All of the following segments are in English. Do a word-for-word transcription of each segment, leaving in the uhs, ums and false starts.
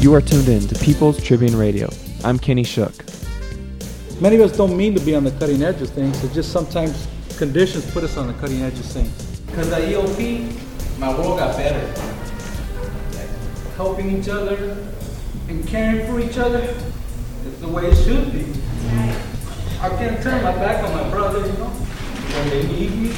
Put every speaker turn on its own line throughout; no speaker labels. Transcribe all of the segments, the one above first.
You are tuned in to People's Tribune Radio. I'm Kenny Shook.
Many of us don't mean to be on the cutting edge of things. It's just sometimes conditions put us on the cutting edge of things.
Because at E O P, my world got better. Like, helping each other and caring for each other is the way it should be. I can't turn my back on my brother, you know, when they need me.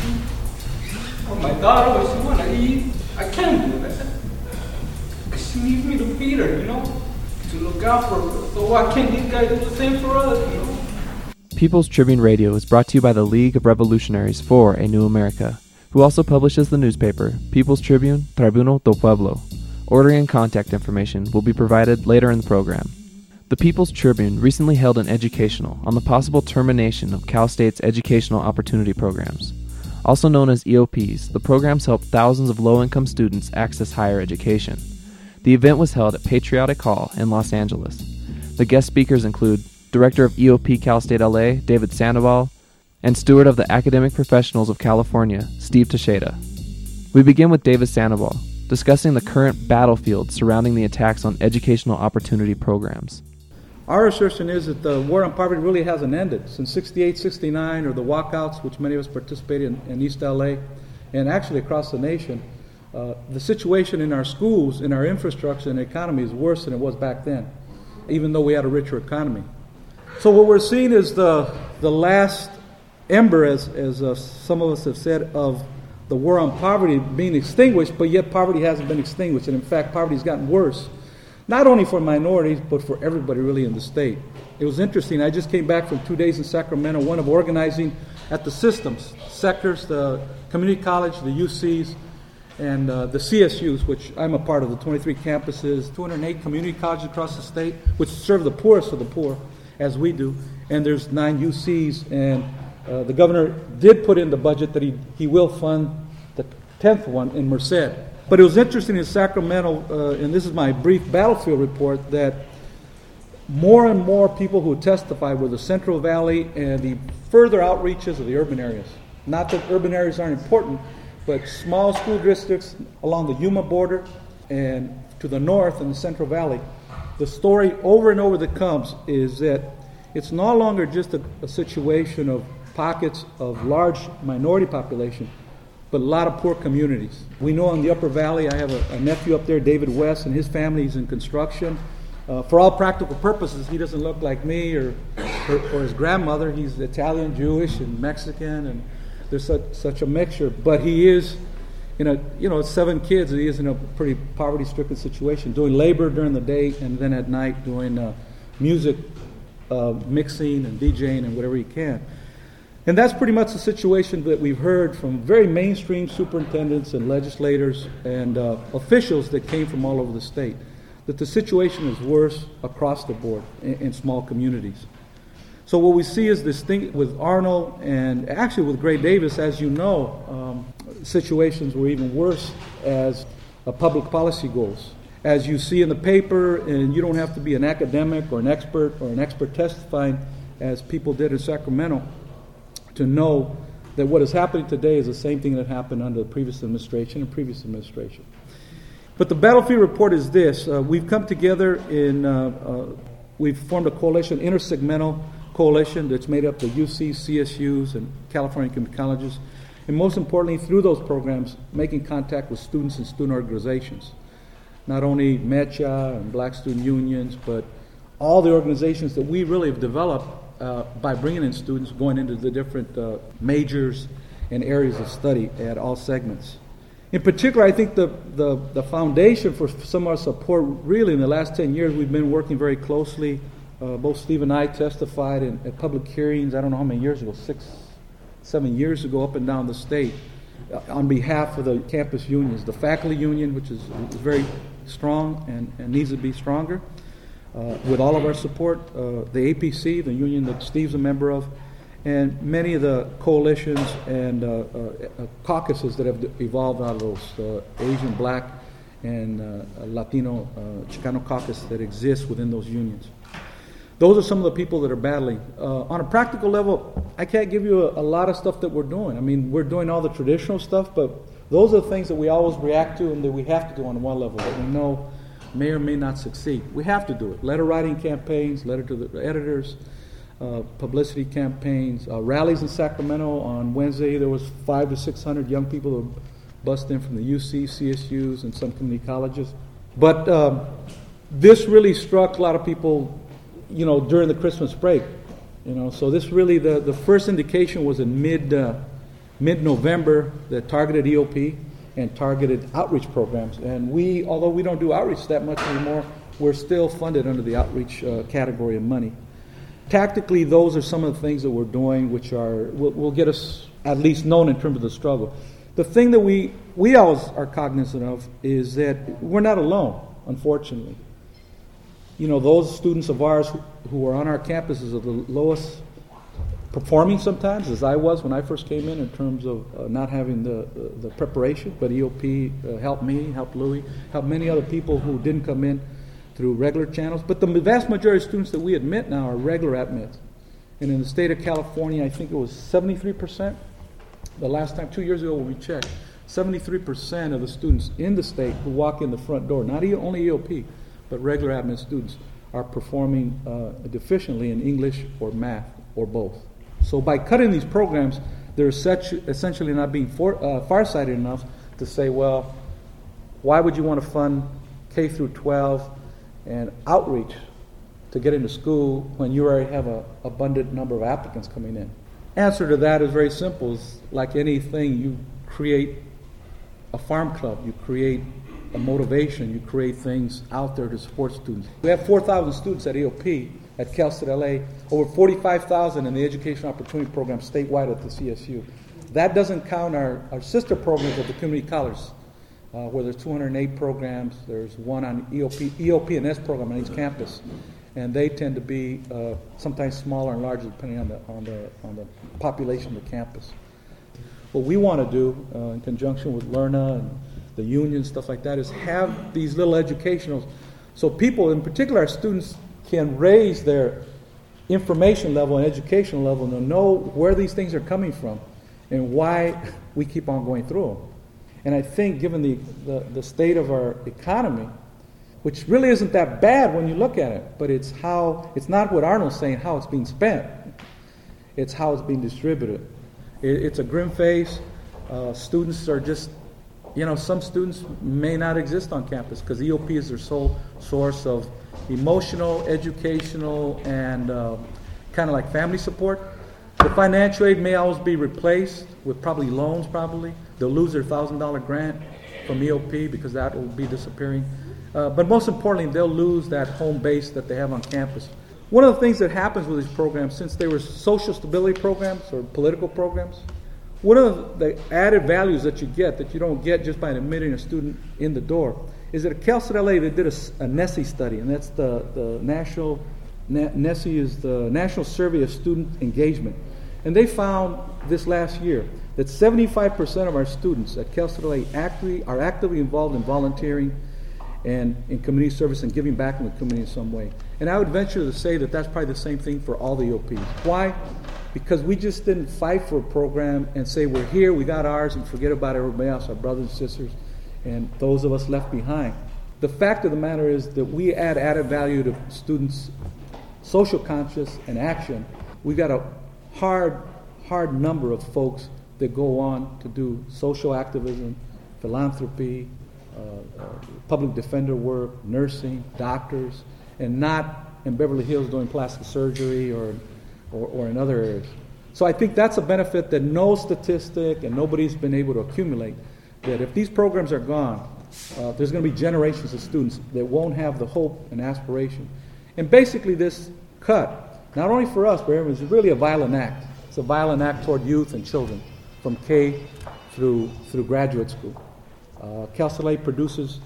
Or my daughter, when she want to eat, I can't do that. Because she needs me to feed her, you know, to look out for her. So why can't these guys do the same for us, you know?
People's Tribune Radio is brought to you by the League of Revolutionaries for a New America, who also publishes the newspaper People's Tribune, Tribuno do Pueblo. Ordering and contact information will be provided later in the program. The People's Tribune recently held an educational on the possible termination of Cal State's educational opportunity programs. Also known as E O Ps, the programs help thousands of low-income students access higher education. The event was held at Patriotic Hall in Los Angeles. The guest speakers include Director of E O P Cal State L A, David Sandoval, and Steward of the Academic Professionals of California, Steve Teixeira. We begin with David Sandoval, discussing the current battlefield surrounding the attacks on educational opportunity programs.
Our assertion is that the war on poverty really hasn't ended. Since sixty-eight, sixty-nine, or the walkouts, which many of us participated in, in East L A, and actually across the nation, uh, the situation in our schools, in our infrastructure and economy is worse than it was back then, even though we had a richer economy. So what we're seeing is the the last ember, as, as uh, some of us have said, of the war on poverty being extinguished, but yet poverty hasn't been extinguished, and in fact poverty has gotten worse. Not only for minorities, but for everybody really in the state. It was interesting. I just came back from two days in Sacramento, one of organizing at the systems, sectors, the community college, the U Cs, and uh, the C S Us, which I'm a part of, the twenty-three campuses, two hundred eight community colleges across the state, which serve the poorest of the poor, as we do. And there's nine U Cs, and uh, the governor did put in the budget that he, he will fund the tenth one in Merced. But it was interesting in Sacramento, uh, and this is my brief battlefield report, that more and more people who testified were the Central Valley and the further outreaches of the urban areas. Not that urban areas aren't important, but small school districts along the Yuma border and to the north in the Central Valley. The story over and over that comes is that it's no longer just a, a situation of pockets of large minority population, but a lot of poor communities. We know in the Upper Valley, I have a, a nephew up there, David West, and his family is in construction. Uh, for all practical purposes, he doesn't look like me or, or, or his grandmother. He's Italian, Jewish, and Mexican, and there's such, such a mixture. But he is, in a, you know, seven kids, and he is in a pretty poverty-stricken situation, doing labor during the day and then at night doing uh, music uh, mixing and DJing and whatever he can. And that's pretty much the situation that we've heard from very mainstream superintendents and legislators and uh, officials that came from all over the state, that the situation is worse across the board in, in small communities. So what we see is this thing with Arnold and actually with Gray Davis, as you know, um, situations were even worse as uh, public policy goals. As you see in the paper, and you don't have to be an academic or an expert or an expert testifying, as people did in Sacramento, to know that what is happening today is the same thing that happened under the previous administration and previous administration. But the battlefield report is this. Uh, we've come together in, uh, uh, we've formed a coalition, intersegmental coalition that's made up of U Cs, C S Us, and California community colleges. And most importantly, through those programs, making contact with students and student organizations. Not only MECHA and Black Student Unions, but all the organizations that we really have developed Uh, by bringing in students going into the different uh, majors and areas of study at all segments. In particular, I think the, the, the foundation for some of our support, really in the last ten years, we've been working very closely. Uh, both Steve and I testified in, at public hearings, I don't know how many years ago, six, seven years ago, up and down the state, uh, on behalf of the campus unions. The faculty union, which is, is very strong and, and needs to be stronger. Uh, with all of our support, uh, the A P C, the union that Steve's a member of, and many of the coalitions and uh, uh, caucuses that have evolved out of those, uh, Asian, Black, and uh, Latino, uh, Chicano caucus that exists within those unions. Those are some of the people that are battling. Uh, on a practical level, I can't give you a, a lot of stuff that we're doing. I mean, we're doing all the traditional stuff, but those are the things that we always react to and that we have to do on one level, that we know may or may not succeed. We have to do it. Letter writing campaigns, letter to the editors, uh, publicity campaigns, uh, rallies in Sacramento on Wednesday. There was five to six hundred young people who bust in from the U C, C S Us, and some community colleges. But um, this really struck a lot of people, you know, during the Christmas break. You know, so this really the, the first indication was in mid uh, mid-November that targeted E O P and targeted outreach programs. And we, although we don't do outreach that much anymore, we're still funded under the outreach uh, category of money. Tactically, those are some of the things that we're doing, which are will, will get us at least known in terms of the struggle. The thing that we we always are cognizant of is that we're not alone, unfortunately. You know, those students of ours who, who are on our campuses are the lowest performing sometimes, as I was when I first came in, in terms of uh, not having the, the, the preparation. But E O P uh, helped me, helped Louis, helped many other people who didn't come in through regular channels. But the vast majority of students that we admit now are regular admits. And in the state of California, I think it was seventy-three percent. The last time, two years ago when we checked, seventy-three percent of the students in the state who walk in the front door, not only E O P, but regular admit students, are performing uh, deficiently in English or math or both. So by cutting these programs, they're essentially not being for, uh, farsighted enough to say, well, why would you want to fund K through twelve and outreach to get into school when you already have an abundant number of applicants coming in? Answer to that is very simple. It's like anything, you create a farm club, you create a motivation, you create things out there to support students. We have four thousand students at E O P, at Cal State L A, over forty-five thousand in the Education Opportunity Program statewide at the C S U. That doesn't count our, our sister programs at the community colleges, uh, where there's two hundred eight programs. There's one on E O P, E O P and S program on each campus. And they tend to be uh, sometimes smaller and larger depending on the, on the, on the population of the campus. What we want to do, uh, in conjunction with LERNA and the union, stuff like that, is have these little educationals so people, in particular our students, can raise their information level and educational level and know where these things are coming from and why we keep on going through them. And I think given the, the, the state of our economy, which really isn't that bad when you look at it, but it's how, it's not what Arnold's saying, how it's being spent. It's how it's being distributed. It, it's a grim face. Uh, students are just, you know, some students may not exist on campus because E O P is their sole source of emotional, educational, and uh, kind of like family support. The financial aid may always be replaced with probably loans, probably. They'll lose their one thousand dollars grant from E O P because that will be disappearing. Uh, but most importantly, they'll lose that home base that they have on campus. One of the things that happens with these programs, since they were social stability programs or political programs, one of the added values that you get that you don't get just by admitting a student in the door is that at Cal State L A they did a, a NESSE study, and that's the, the national, NESSE is the National Survey of Student Engagement. And they found this last year that seventy-five percent of our students at Cal State L A actively, are actively involved in volunteering and in community service and giving back in the community in some way. And I would venture to say that that's probably the same thing for all the E O Ps. Why? Because we just didn't fight for a program and say we're here, we got ours, and forget about everybody else, our brothers and sisters, and those of us left behind. The fact of the matter is that we add added value to students' social conscious and action. We've got a hard, hard number of folks that go on to do social activism, philanthropy, uh, uh, public defender work, nursing, doctors, and not in Beverly Hills doing plastic surgery or, or, or in other areas. So I think that's a benefit that no statistic and nobody's been able to accumulate, that if these programs are gone, uh, there's going to be generations of students that won't have the hope and aspiration. And basically this cut, not only for us, but everyone, is really a violent act. It's a violent act toward youth and children from K through, through graduate school. Uh, Cal State L A produces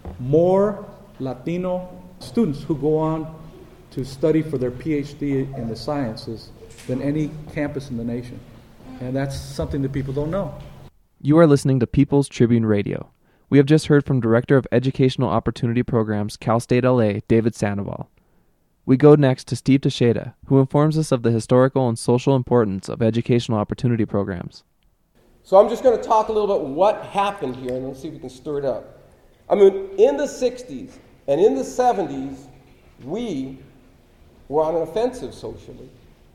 more Latino students who go on to study for their P H D in the sciences than any campus in the nation. And that's something that people don't know.
You are listening to People's Tribune Radio. We have just heard from Director of Educational Opportunity Programs, Cal State L A, David Sandoval. We go next to Steve Teixeira, who informs us of the historical and social importance of educational opportunity programs.
So I'm just going to talk a little bit what happened here, and let's see if we can stir it up. I mean, in the sixties, And in the seventies, we were on an offensive socially.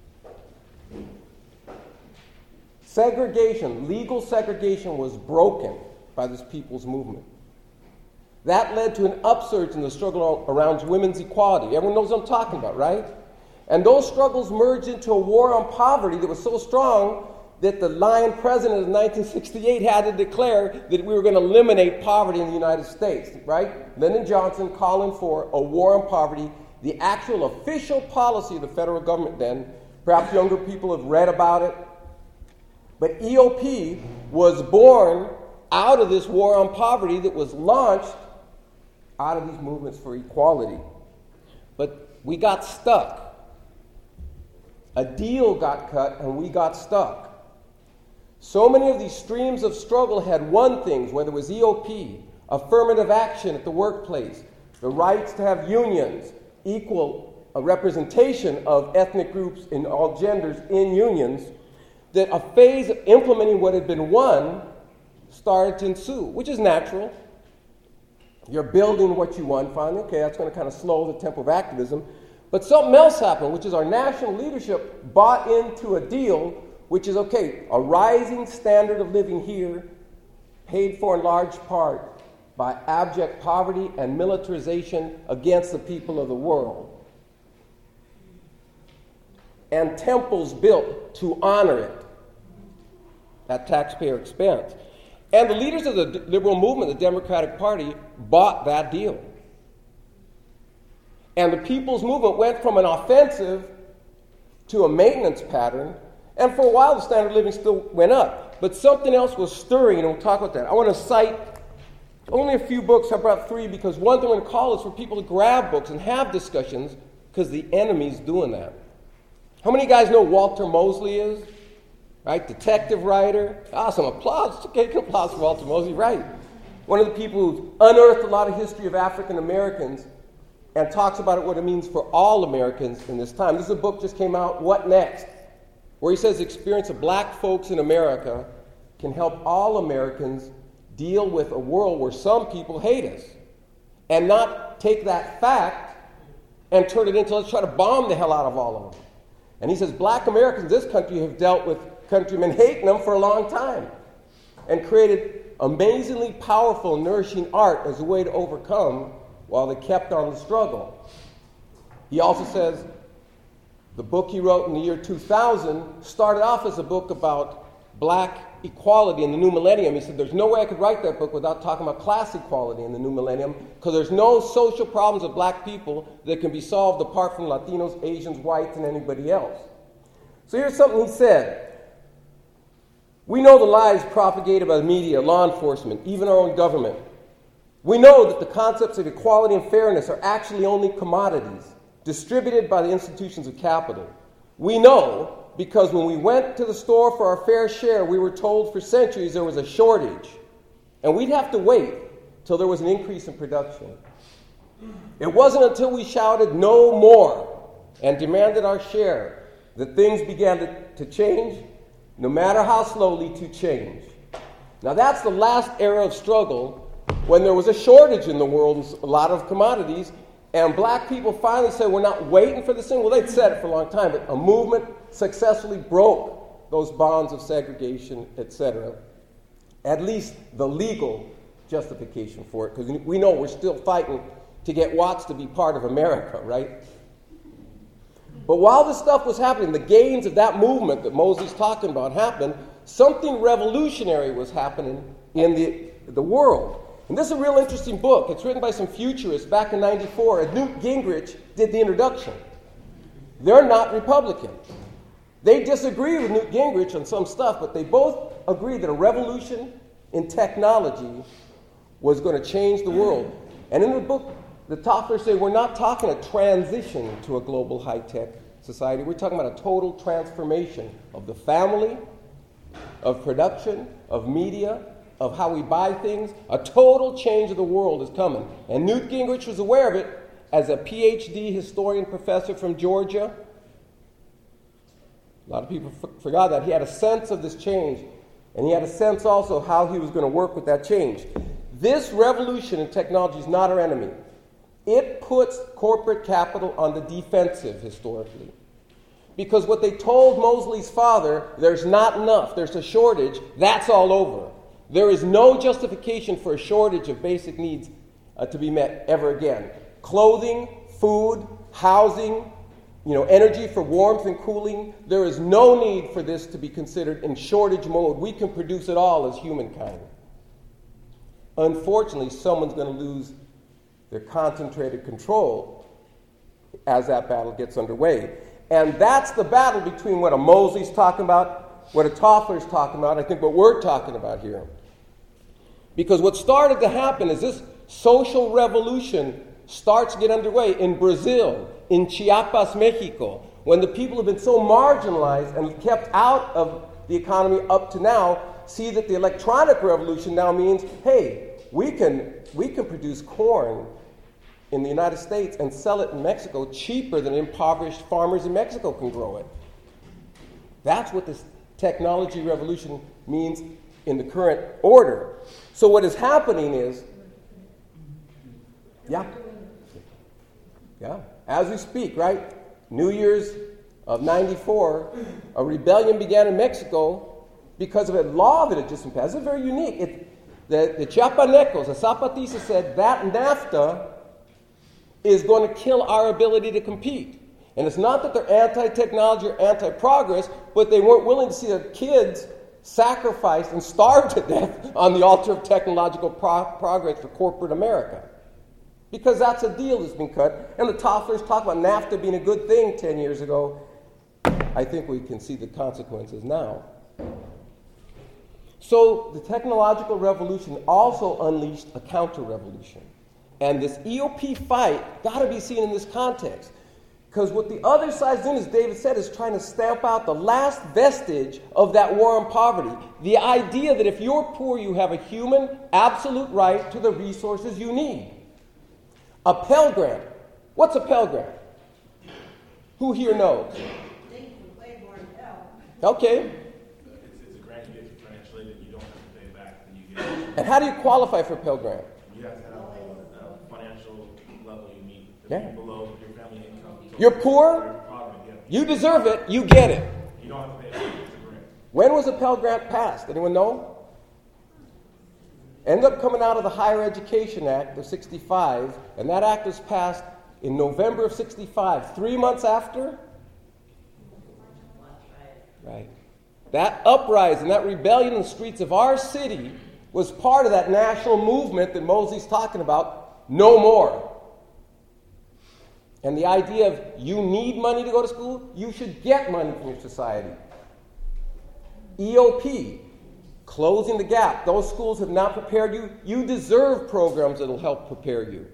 Segregation, legal segregation, was broken by this people's movement. That led to an upsurge in the struggle around women's equality. Everyone knows what I'm talking about, right? And those struggles merged into a war on poverty that was so strong that the lying president of nineteen sixty-eight had to declare that we were going to eliminate poverty in the United States, right? Lyndon Johnson calling for a war on poverty, the actual official policy of the federal government then. Perhaps younger people have read about it. But E O P was born out of this war on poverty that was launched out of these movements for equality. But we got stuck. A deal got cut and we got stuck. So many of these streams of struggle had one thing, whether it was E O P, affirmative action at the workplace, the rights to have unions, equal a representation of ethnic groups in all genders in unions, that a phase of implementing what had been won started to ensue, which is natural. You're building what you won finally. Okay, that's going to kind of slow the tempo of activism. But something else happened, which is our national leadership bought into a deal, which is, okay, a rising standard of living here, paid for in large part by abject poverty and militarization against the people of the world. And temples built to honor it at taxpayer expense. And the leaders of the liberal movement, the Democratic Party, bought that deal. And the people's movement went from an offensive to a maintenance pattern. And for a while, the standard of living still went up. But something else was stirring, and we'll talk about that. I want to cite only a few books. I brought three because one thing I'm going to call is for people to grab books and have discussions because the enemy's doing that. How many guys know Walter Mosley is? Right? Detective writer. Awesome. Applause. Okay, applause for Walter Mosley. Right. One of the people who's unearthed a lot of history of African Americans and talks about it, what it means for all Americans in this time. This is a book just came out, What Next? Where he says the experience of black folks in America can help all Americans deal with a world where some people hate us and not take that fact and turn it into, let's try to bomb the hell out of all of them. And he says black Americans in this country have dealt with countrymen hating them for a long time and created amazingly powerful, nourishing art as a way to overcome while they kept on the struggle. He also says the book he wrote in the year two thousand started off as a book about black equality in the new millennium. He said, there's no way I could write that book without talking about class equality in the new millennium because there's no social problems of black people that can be solved apart from Latinos, Asians, whites, and anybody else. So here's something he said. We know the lies propagated by the media, law enforcement, even our own government. We know that the concepts of equality and fairness are actually only commodities distributed by the institutions of capital. We know because when we went to the store for our fair share, we were told for centuries there was a shortage, and we'd have to wait till there was an increase in production. It wasn't until we shouted no more and demanded our share that things began to, to change, no matter how slowly, to change. Now that's the last era of struggle when there was a shortage in the world in a lot of commodities, and black people finally said, we're not waiting for this thing. Well, they'd said it for a long time, but a movement successfully broke those bonds of segregation, et cetera. At least the legal justification for it, because we know we're still fighting to get Watts to be part of America, right? But while this stuff was happening, the gains of that movement that Mosley's talking about happened, something revolutionary was happening in the, the world. And this is a real interesting book. It's written by some futurists back in ninety-four, and Newt Gingrich did the introduction. They're not Republicans. They disagree with Newt Gingrich on some stuff, but they both agree that a revolution in technology was going to change the world. And in the book, the talkers say we're not talking a transition to a global high-tech society. We're talking about a total transformation of the family, of production, of media, of how we buy things. A total change of the world is coming. And Newt Gingrich was aware of it as a P H D historian professor from Georgia. A lot of people f- forgot that. He had a sense of this change, and he had a sense also how he was going to work with that change. This revolution in technology is not our enemy. it puts corporate capital on the defensive historically. Because what they told Mosley's father, there's not enough, there's a shortage, that's all over. There is no justification for a shortage of basic needs uh, to be met ever again. Clothing, food, housing, you know, energy for warmth and cooling. There is no need for this to be considered in shortage mode. We can produce it all as humankind. Unfortunately, someone's going to lose their concentrated control as that battle gets underway. And that's the battle between what a Mosley's talking about, what a Toffler's talking about, I think what we're talking about here. Because what started to happen is this social revolution starts to get underway in Brazil, in Chiapas, Mexico, when the people have been so marginalized and kept out of the economy up to now, see that the electronic revolution now means, hey, we can, we can produce corn in the United States and sell it in Mexico cheaper than impoverished farmers in Mexico can grow it. That's what this technology revolution means in the current order. So what is happening is, yeah, yeah, as we speak, right? New Year's of ninety-four, a rebellion began in Mexico because of a law that had just been passed. It's very unique. It, the, the Chiapanecos, the Zapatistas said that NAFTA is going to kill our ability to compete. And it's not that they're anti-technology or anti-progress, but they weren't willing to see their kids sacrificed and starved to death on the altar of technological pro- progress for corporate America. Because that's a deal that's been cut. And the Tofflers talk about NAFTA being a good thing ten years ago. I think we can see the consequences now. So the technological revolution also unleashed a counter-revolution. And this E O P fight got to be seen in this context. Because what the other side's doing, as David said, is trying to stamp out the last vestige of that war on poverty. The idea that if you're poor, you have a human, absolute right to the resources you need. A Pell Grant. What's a Pell Grant? Who here knows? Okay.
It's, it's a grant you get financially that you don't have to pay back. And, you get
and how do you qualify for a Pell Grant?
You have to have a, a financial level you meet
Yeah.
below your family income. So
You're poor? You deserve it. You get it.
You don't have to pay it. It's a grant.
When was a Pell Grant passed? Anyone know? Ended up coming out of the Higher Education Act of sixty-five, and that act was passed in November of sixty-five, three months after. Right. That uprising, that rebellion in the streets of our city was part of that national movement that Mosley's talking about, no more. And the idea of you need money to go to school, you should get money from your society. E O P, closing the gap. Those schools have not prepared you. You deserve programs that will help prepare you.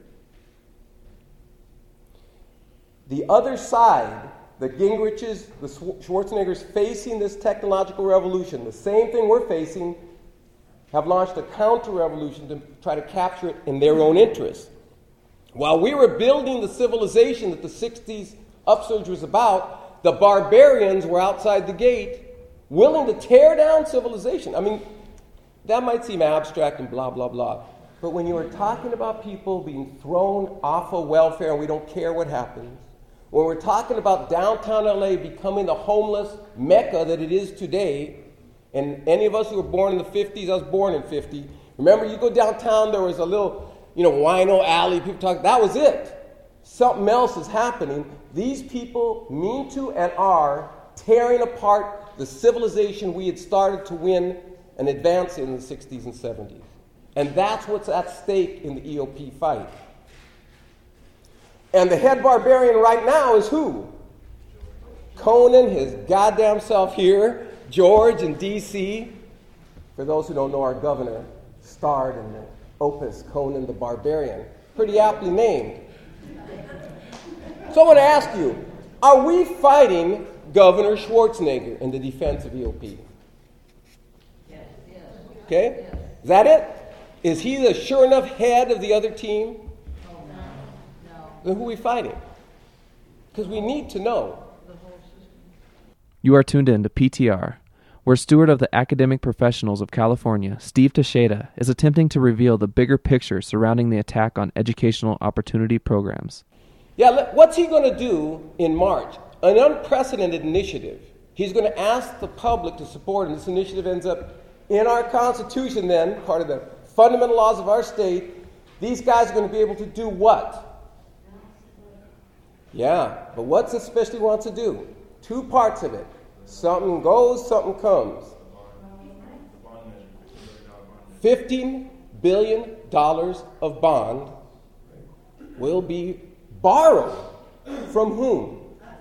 The other side, the Gingriches, the Schwarzeneggers facing this technological revolution, the same thing we're facing, have launched a counter-revolution to try to capture it in their own interests. While we were building the civilization that the sixties upsurge was about, the barbarians were outside the gate, willing to tear down civilization. I mean, that might seem abstract and blah, blah, blah. But when you are talking about people being thrown off of welfare and we don't care what happens, when we're talking about downtown L A becoming the homeless mecca that it is today, and any of us who were born in the fifties, I was born in fifty, remember you go downtown, there was a little, you know, wino alley, people talk, that was it. Something else is happening. These people mean to and are tearing apart the civilization we had started to win and advance in the sixties and seventies. And that's what's at stake in the E O P fight. And the head barbarian right now is who? Conan, his goddamn self here, George in D C. For those who don't know, our governor starred in the opus Conan the Barbarian. Pretty aptly named. So I want to ask you, are we fighting Governor Schwarzenegger in the defense of E O P? Okay? Is that it? Is he the sure enough head of the other team? Then who are we fighting? Because we need to know.
You are tuned in to P T R, where steward of the academic professionals of California, Steve Teixeira, is attempting to reveal the bigger picture surrounding the attack on educational opportunity programs.
Yeah, what's he going to do in March? An unprecedented initiative. He's going to ask the public to support, and this initiative ends up in our Constitution then, part of the fundamental laws of our state. These guys are going to be able to do what? Yeah, but what's it especially want to do? Two parts of it. Something goes, something comes. fifteen billion dollars of bond will be borrowed. From whom?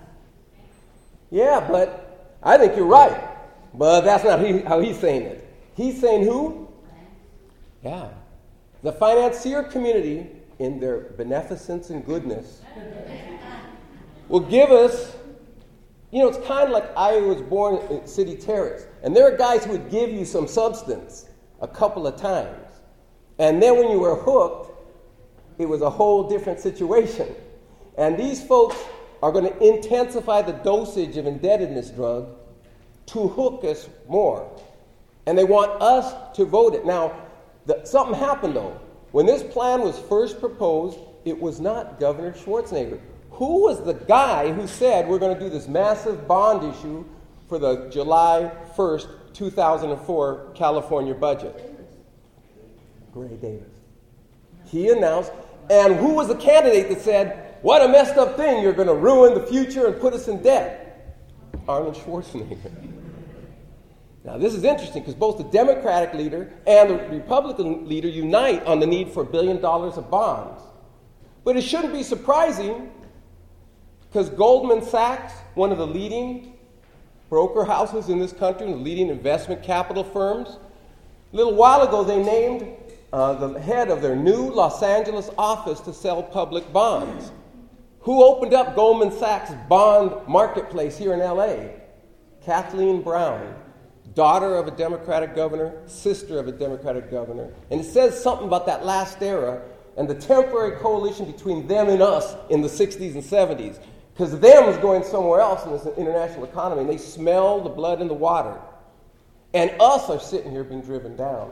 Yeah, but I think you're right. But that's not he, how he's saying it. He's saying who? Yeah. The financier community, in their beneficence and goodness, will give us, you know, it's kind of like I was born in City Terrace. And there are guys who would give you some substance a couple of times. And then when you were hooked, it was a whole different situation. And these folks are going to intensify the dosage of indebtedness drug to hook us more. And they want us to vote it. Now, the, something happened, though. When this plan was first proposed, it was not Governor Schwarzenegger. Who was the guy who said we're going to do this massive bond issue for the July first, two thousand four California budget? Gray Davis. He announced, and who was the candidate that said, what a messed up thing, you're going to ruin the future and put us in debt? Arnold Schwarzenegger. Now, this is interesting because both the Democratic leader and the Republican leader unite on the need for a billion dollars of bonds. But it shouldn't be surprising because Goldman Sachs, one of the leading broker houses in this country, and the leading investment capital firms, a little while ago they named uh, the head of their new Los Angeles office to sell public bonds. Who opened up Goldman Sachs' bond marketplace here in L A? Kathleen Brown. Daughter of a Democratic governor, sister of a Democratic governor. And it says something about that last era and the temporary coalition between them and us in the sixties and seventies. Because them was going somewhere else in this international economy, and they smell the blood in the water. And us are sitting here being driven down.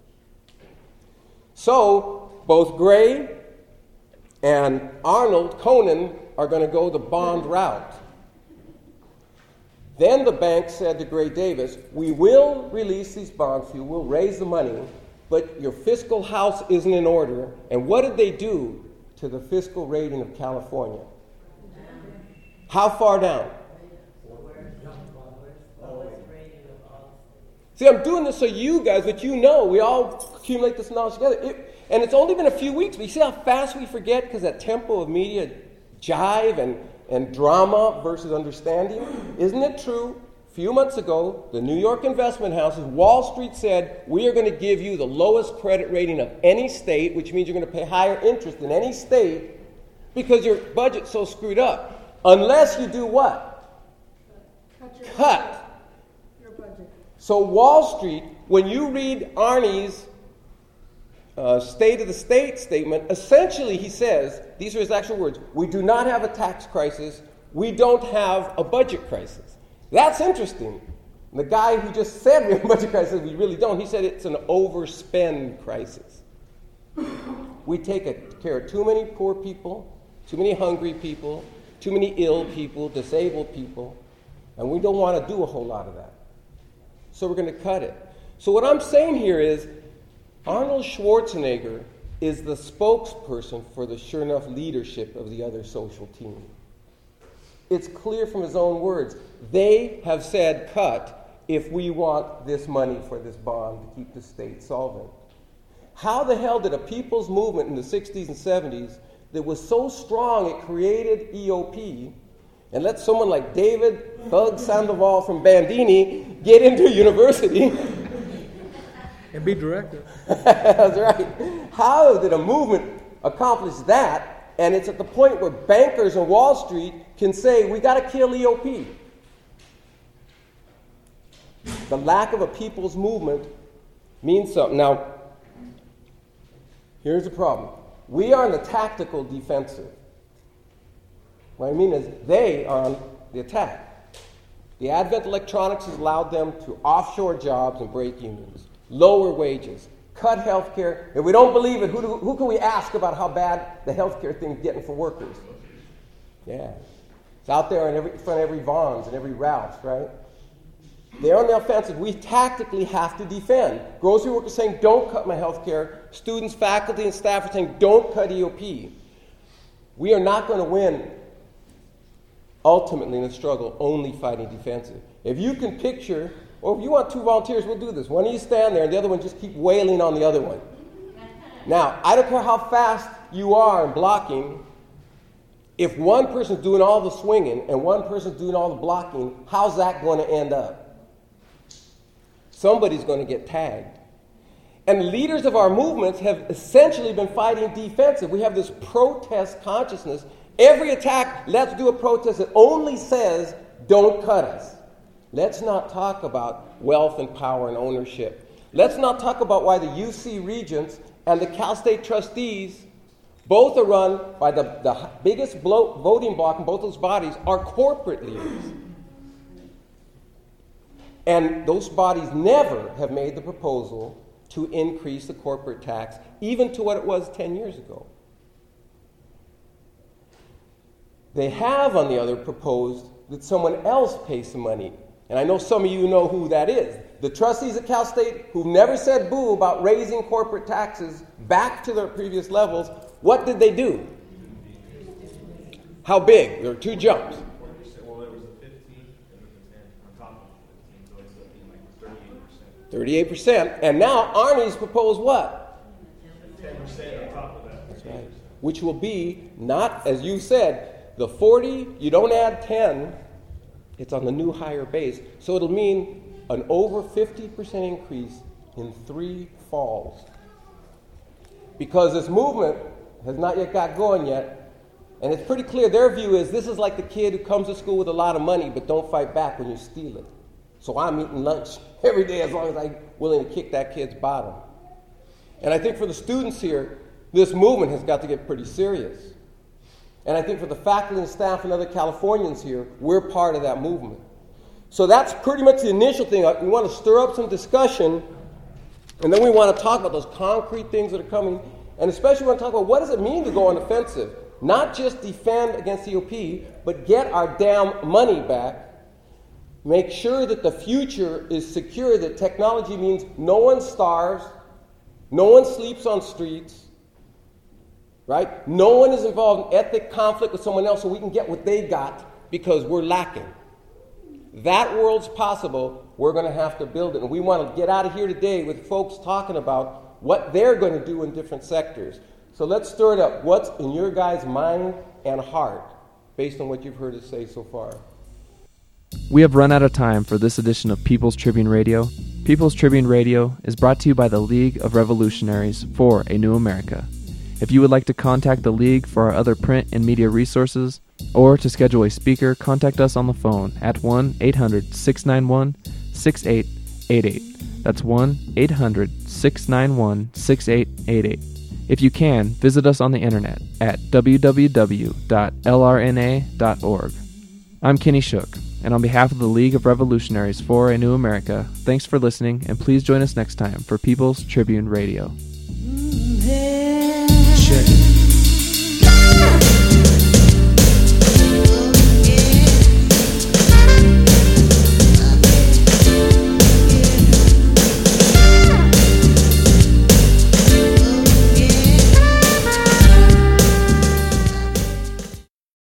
So, both Gray and Arnold Conan are going to go the bond route. Then the bank said to Gray Davis, we will release these bonds for you, we'll raise the money, but your fiscal house isn't in order. And what did they do to the fiscal rating of California? How far down? See, I'm doing this so you guys, but you know, we all accumulate this knowledge together. It, and it's only been a few weeks, but you see how fast we forget because that tempo of media jive and and drama versus understanding. Isn't it true? A few months ago, the New York investment houses, Wall Street said, we are going to give you the lowest credit rating of any state, which means you're going to pay higher interest than any state because your budget's so screwed up. Unless you do what?
Cut. Your
Cut.
Your budget.
So Wall Street, when you read Arnie's Uh, State of the State statement, essentially he says, these are his actual words, we do not have a tax crisis, we don't have a budget crisis. That's interesting. The guy who just said we have a budget crisis, we really don't, he said it's an overspend crisis. We take a, care of too many poor people, too many hungry people, too many ill people, disabled people, and we don't want to do a whole lot of that. So we're going to cut it. So what I'm saying here is, Arnold Schwarzenegger is the spokesperson for the sure enough leadership of the other social team. It's clear from his own words. They have said cut if we want this money for this bond to keep the state solvent. How the hell did a people's movement in the sixties and seventies that was so strong it created E O P and let someone like David Thug Sandoval from Bandini get into a university
And be director.
That's right. How did a movement accomplish that? And it's at the point where bankers on Wall Street can say, we got to kill E O P. The lack of a people's movement means something. Now, here's the problem. We are in the tactical defensive. What I mean is they are on the attack. The advent of electronics has allowed them to offshore jobs and break unions, lower wages, cut health care. If we don't believe it, who, do, who can we ask about how bad the health care thing is getting for workers? Yeah. It's out there in, every, in front of every Vons and every Ralph's, right? They're on the offensive. We tactically have to defend. Grocery workers saying, don't cut my health care. Students, faculty, and staff are saying, don't cut E O P. We are not going to win, ultimately, in the struggle, only fighting defensive. If you can picture, or if you want two volunteers, we'll do this. One of you stand there, and the other one just keep wailing on the other one. Now, I don't care how fast you are in blocking. If one person's doing all the swinging and one person's doing all the blocking, how's that going to end up? Somebody's going to get tagged. And the leaders of our movements have essentially been fighting defensive. We have this protest consciousness. Every attack, let's do a protest that only says, don't cut us. Let's not talk about wealth and power and ownership. Let's not talk about why the U C regents and the Cal State trustees, both are run by the, the biggest blo- voting bloc in both those bodies, are corporate leaders. And those bodies never have made the proposal to increase the corporate tax, even to what it was ten years ago. They have, on the other, proposed that someone else pay some money. And I know some of you know who that is. The trustees at Cal State, who never said boo about raising corporate taxes back to their previous levels, what did they do? How big? There were two jumps.
Well, there was the fifteen and the ten on top of the fifteen, so it's looking like thirty-eight percent.
thirty-eight percent. And now Arnie's proposed what?
ten percent on top of that.
That's right. Which will be not, as you said, the forty, you don't add ten, it's on the new higher base. So it'll mean an over fifty percent increase in three falls. Because this movement has not yet got going yet, and it's pretty clear their view is this is like the kid who comes to school with a lot of money but don't fight back when you steal it. So I'm eating lunch every day as long as I'm willing to kick that kid's bottom. And I think for the students here, this movement has got to get pretty serious. And I think for the faculty and staff and other Californians here, we're part of that movement. So that's pretty much the initial thing. We want to stir up some discussion, and then we want to talk about those concrete things that are coming, and especially we want to talk about what does it mean to go on offensive? Not just defend against E O P, but get our damn money back. Make sure that the future is secure, that technology means no one starves, no one sleeps on streets, right? No one is involved in ethnic conflict with someone else so we can get what they got because we're lacking. That world's possible. We're going to have to build it. And we want to get out of here today with folks talking about what they're going to do in different sectors. So let's stir it up. What's in your guys' mind and heart based on what you've heard us say so far?
We have run out of time for this edition of People's Tribune Radio. People's Tribune Radio is brought to you by the League of Revolutionaries for a New America. If you would like to contact the League for our other print and media resources, or to schedule a speaker, contact us on the phone at one eight hundred six nine one six eight eight eight. That's one eight hundred six nine one six eight eight eight. If you can, visit us on the internet at w w w dot l r n a dot org. I'm Kenny Shook, and on behalf of the League of Revolutionaries for a New America, thanks for listening, and please join us next time for People's Tribune Radio.